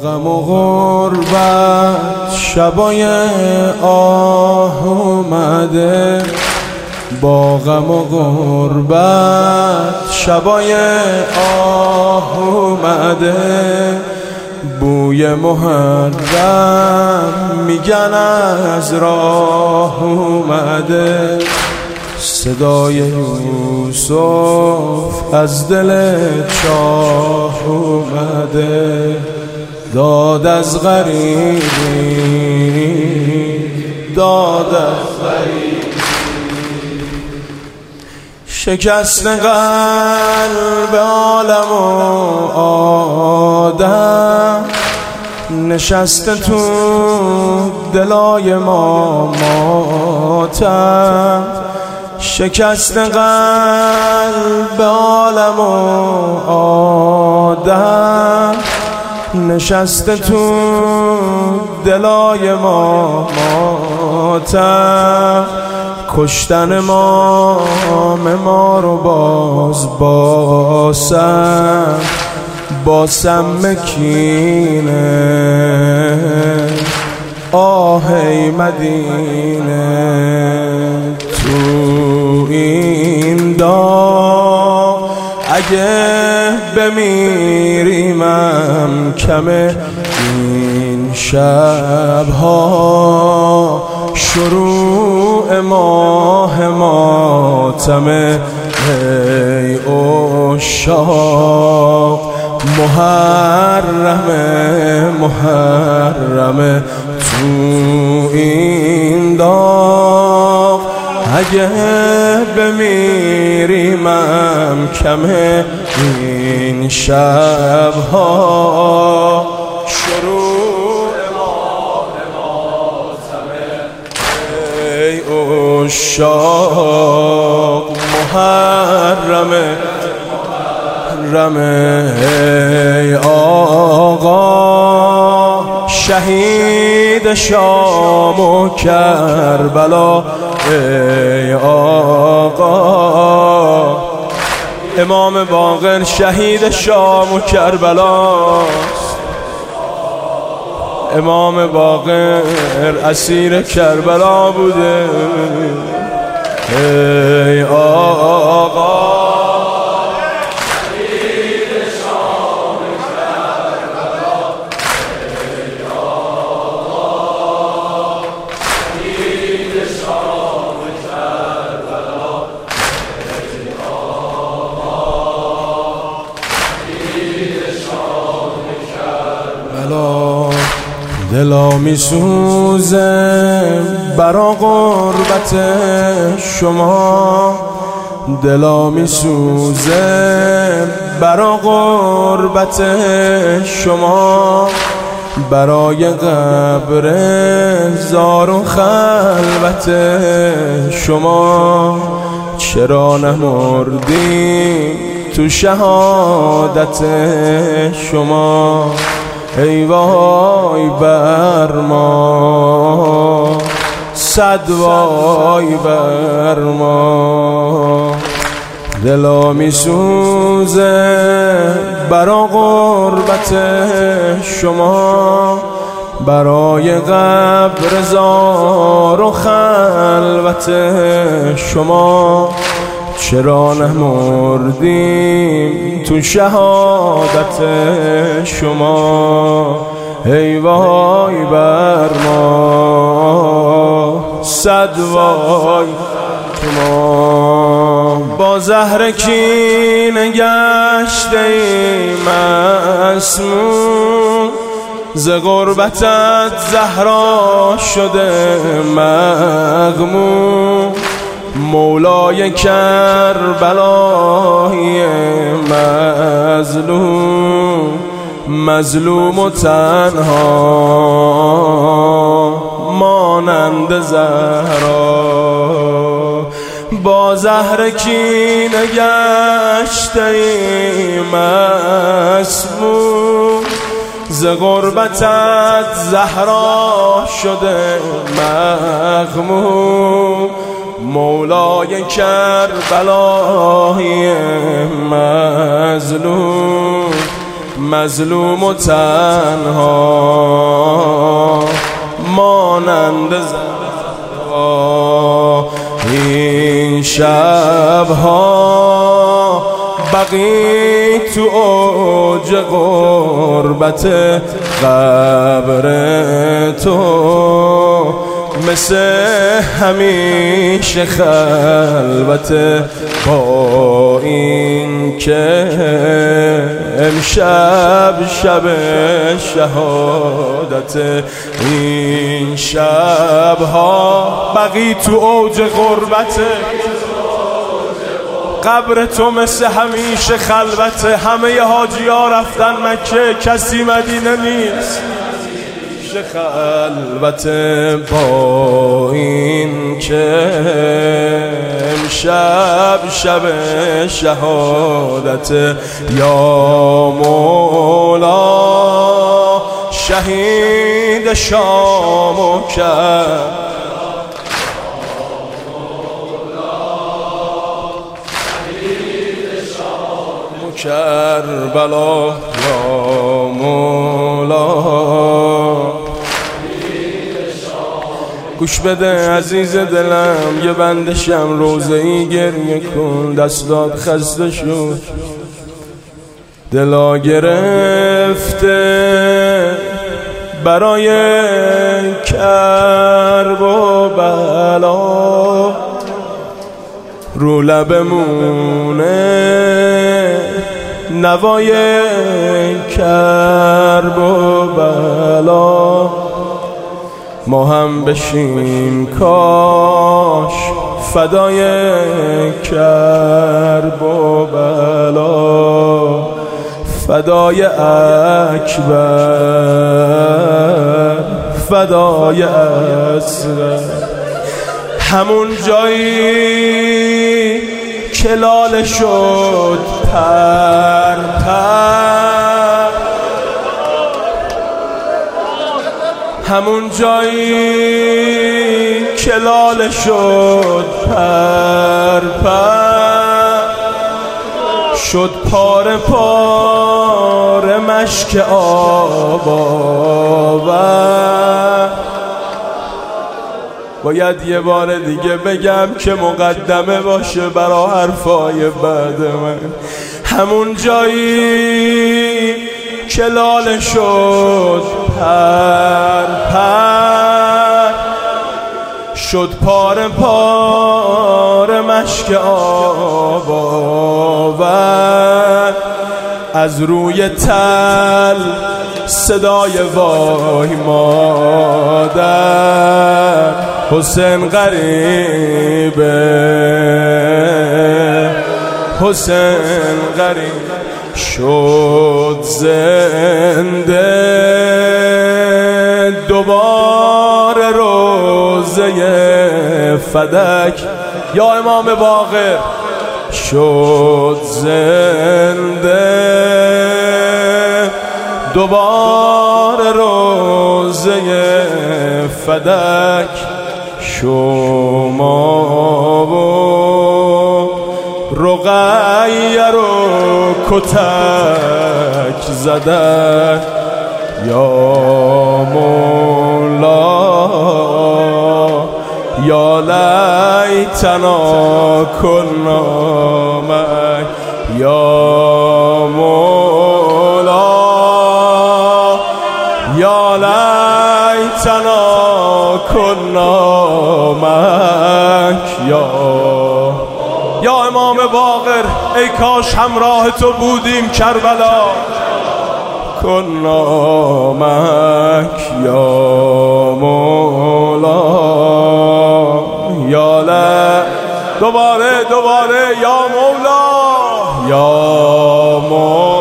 غم و غربت شبای آه اومده، با غم و غربت شبای آه اومده. بوی محرم میگن از راه اومده، صدای یوسف از دل چاه اومده. داد از غریبی، داد از غریبی، شکست قلب عالم و آدم، نشسته تو دلای ما ماتم. شکست قلب عالم و آدم، نشسته تو دلای ما ماتم. کشتن ما رو باسم مکینه. آه ای مدینه، تو این داغ اگه بمیریمم کمه. این شبها شروع ماه ماتمه. ای عشاق محرمه محرمه، تو این داغ اگه بمیریمم کمه. این شبها شروع ماه ماتمه. ای عشاق محرمه محرمه. ای آقا شهید شام و کربلا، ای آقا امام باقر شهید شام و کربلاست. امام باقر اسیر کربلا بوده. ای آقا دلا میسوزه برا غربت شما، دلا میسوزه برا غربت شما. برای قبر زار و خلوت شما، چرا نمردی تو شهادت شما. ای وای بر ما، صد وای بر ما. دلا میسوزه برا غربت شما، برای قبر زار و خلوت شما. چرا نمردیم تو شهادت شما. ای وای بر ما، صد وای ما. با زهر کینه گشته ایم مسموم، ز غربتت زهرا شده مغموم. مولای کربلای مظلوم، مظلوم و تنها مانند زهرا. با زهر کینه گشته ایم مسموم، ز غربتت زهرا شده مغموم. مولای کربلای مظلوم، مظلوم و تنها مانند زهرا. این شبها بقی تو اوج غربت قبر تو، مثل همیشه خلوت، با این که امشب شب شهادت. این شبها بقی تو اوج غربت قبر تو، مثل همیشه خلوت. همه حاجی ها رفتن مکه، کسی مدینه نیست، خلوت. با این که امشب شب شهادت. یا مولا شهید شام و کربلا. یا مولا گوش بده عزیز دلم، یه بندشم روزه‌ای گریه کن. دستات خسته شد، دلا گرفته برای کرب و بلا. رو لبمونه نوای کرب و بلا. ما هم بشیم کاش فدای کرب و بلا، فدای اکبر، فدای اصغر. همون جایی که لاله شد پر پر، همون جایی که لاله شد پر پر، شد پاره پاره مشک آب آور. باید یه بار دیگه بگم که مقدمه باشه برای حرفای بعد من. همون جایی که لاله شد پر پر، شد پاره پاره مشک آب آور. از روی تل صدای وای مادر، حسین غریبه، حسین غریب شد زنده. دوباره روزه فدک، یا امام باقر شد زنده. دوباره روزه فدک، شما و رقیه رو کتک زدن. یا مولا یا لیتنا کنا معک. یا مولا یا لیتنا کنا معک. یا امام باقر ای کاش همراه تو بودیم کربلا. کنا معک یا مولا یا دوباره یا مولا یا مولا.